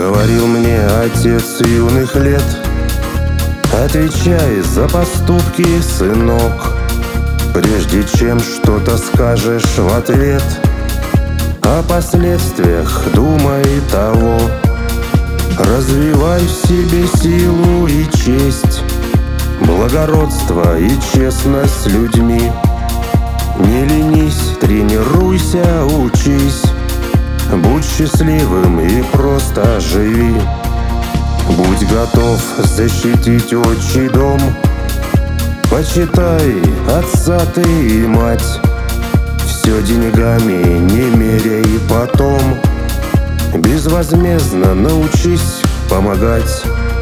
говорил мне отец юных лет: отвечай за поступки, сынок, прежде чем что-то скажешь в ответ. О последствиях думай того, развивай в себе силу и честь, благородство и честность с людьми. Не ленись, тренируйся, учись, будь счастливым и просто живи. Будь готов защитить отчий дом, почитай отца ты и мать. Все деньгами не меряй потом, безвозмездно научись помогать.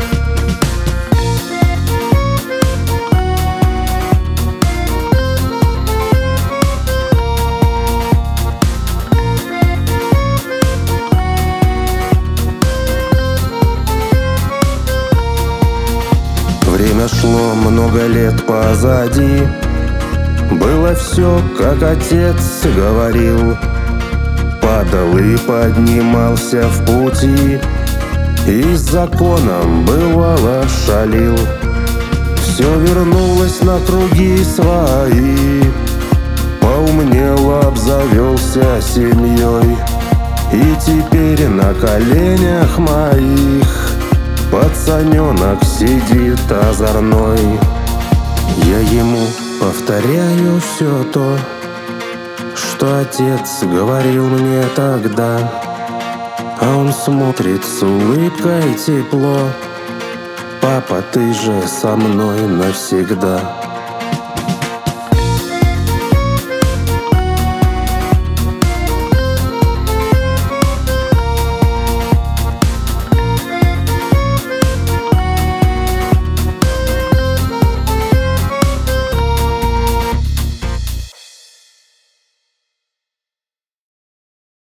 Время шло, много лет позади. Было все, как отец говорил. Падал и поднимался в пути, и с законом бывало шалил. Все вернулось на круги свои, поумнел, обзавелся семьей, и теперь на коленях моих пацаненок сидит озорной. Я ему повторяю все то, что отец говорил мне тогда, а он смотрит с улыбкой тепло: папа, ты же со мной навсегда.